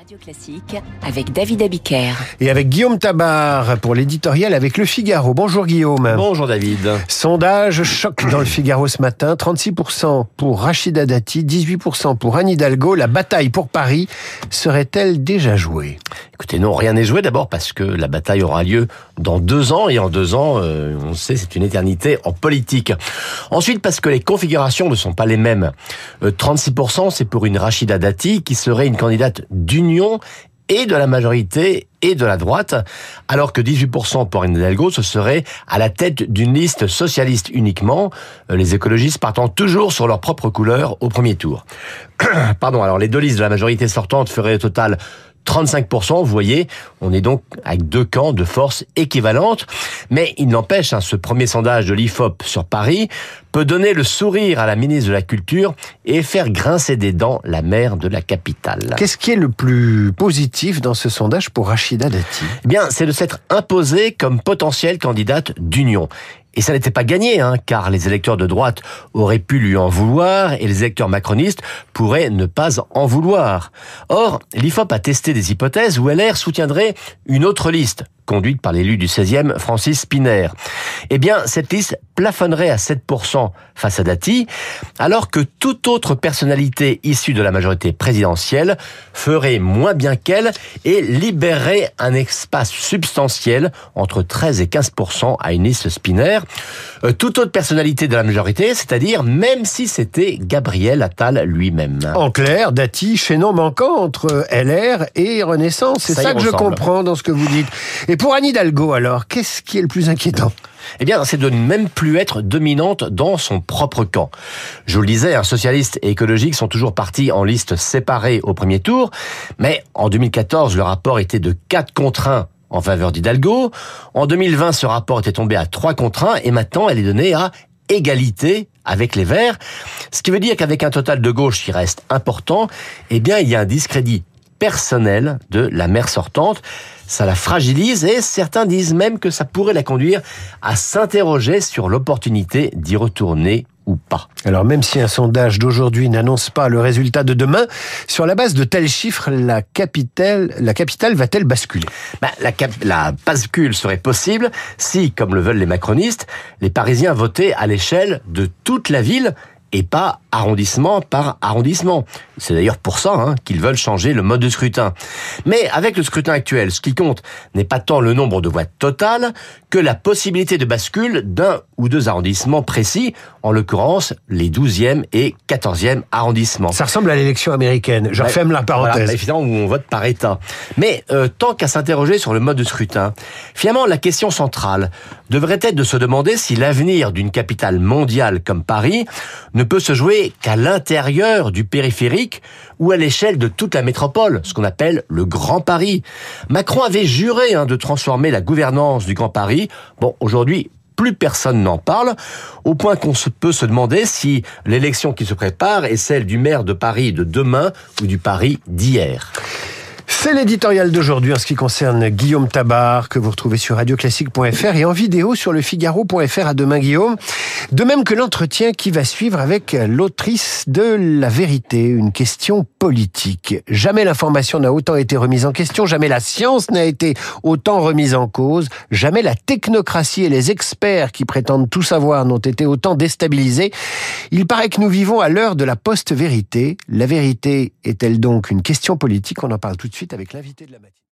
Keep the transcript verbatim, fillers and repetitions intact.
Radio Classique avec David Abiker. Et avec Guillaume Tabar pour l'éditorial avec Le Figaro. Bonjour Guillaume. Bonjour David. Sondage choc dans Le Figaro ce matin. trente-six pour cent pour Rachida Dati, dix-huit pour cent pour Anne Hidalgo. La bataille pour Paris serait-elle déjà jouée ? Écoutez, non, rien n'est joué d'abord parce que la bataille aura lieu dans deux ans. Et en deux ans, euh, on sait, c'est une éternité en politique. Ensuite, parce que les configurations ne sont pas les mêmes. Euh, trente-six pour cent, c'est pour une Rachida Dati qui serait une candidate d'union et de la majorité et de la droite, alors que dix-huit pour cent pour Anne Hidalgo, ce serait à la tête d'une liste socialiste uniquement, les écologistes partant toujours sur leur propre couleur au premier tour. Pardon, alors les deux listes de la majorité sortante feraient au total trente-cinq pour cent, vous voyez, on est donc avec deux camps de force équivalentes, mais il n'empêche, hein, ce premier sondage de l'I F O P sur Paris peut donner le sourire à la ministre de la Culture et faire grincer des dents la maire de la capitale. Qu'est-ce qui est le plus positif dans ce sondage pour Rachida Dati ? Eh bien, c'est de s'être imposée comme potentielle candidate d'union. Et ça n'était pas gagné, hein, car les électeurs de droite auraient pu lui en vouloir et les électeurs macronistes pourraient ne pas en vouloir. Or, l'I F O P a testé des hypothèses où L R soutiendrait une autre liste, conduite par l'élu du seizième, Francis Szpiner. Eh bien, cette liste plafonnerait à sept pour cent face à Dati, alors que toute autre personnalité issue de la majorité présidentielle ferait moins bien qu'elle et libérerait un espace substantiel entre treize et quinze pour cent à une liste Szpiner. Euh, toute autre personnalité de la majorité, c'est-à-dire même si c'était Gabriel Attal lui-même. En clair, Dati, chaînon manquant entre L R et Renaissance. C'est ça, ça que ressemble. Je comprends dans ce que vous dites. Et pour Anne Hidalgo, alors, qu'est-ce qui est le plus inquiétant ? Eh bien, c'est de ne même plus être dominante dans son propre camp. Je vous le disais, un socialiste et écologique sont toujours partis en liste séparée au premier tour, mais en deux mille quatorze, le rapport était de quatre contre un en faveur d'Hidalgo. En deux mille vingt, ce rapport était tombé à trois contre un et maintenant, elle est donnée à égalité avec les Verts. Ce qui veut dire qu'avec un total de gauche qui reste important, eh bien, il y a un discrédit personnel de la maire sortante. Ça la fragilise et certains disent même que ça pourrait la conduire à s'interroger sur l'opportunité d'y retourner ou pas. Alors même si un sondage d'aujourd'hui n'annonce pas le résultat de demain, sur la base de tels chiffres, la capitale, la capitale va-t-elle basculer ? Bah, la, cap- la bascule serait possible si, comme le veulent les macronistes, les Parisiens votaient à l'échelle de toute la ville et pas arrondissement par arrondissement. C'est d'ailleurs pour ça hein, qu'ils veulent changer le mode de scrutin. Mais avec le scrutin actuel, ce qui compte n'est pas tant le nombre de voix totales que la possibilité de bascule d'un ou deux arrondissements précis, en l'occurrence les douzième et quatorzième arrondissements. Ça ressemble à l'élection américaine, je bah, referme la parenthèse. Voilà, évidemment, où on vote par État. Mais euh, tant qu'à s'interroger sur le mode de scrutin, finalement la question centrale devrait être de se demander si l'avenir d'une capitale mondiale comme Paris ne peut se jouer qu'à l'intérieur du périphérique ou à l'échelle de toute la métropole, ce qu'on appelle le Grand Paris. Macron avait juré hein, de transformer la gouvernance du Grand Paris. Bon, aujourd'hui, plus personne n'en parle, au point qu'on se peut se demander si l'élection qui se prépare est celle du maire de Paris de demain ou du Paris d'hier. C'est l'éditorial d'aujourd'hui en ce qui concerne Guillaume Tabar, que vous retrouvez sur radio classique point f r et en vidéo sur le figaro point f r. À demain Guillaume. De même que l'entretien qui va suivre avec l'autrice de La Vérité, une question politique. Jamais l'information n'a autant été remise en question, jamais la science n'a été autant remise en cause, jamais la technocratie et les experts qui prétendent tout savoir n'ont été autant déstabilisés. Il paraît que nous vivons à l'heure de la post-vérité. La vérité est-elle donc une question politique ? On en parle tout de suite avec l'invité de la matinée.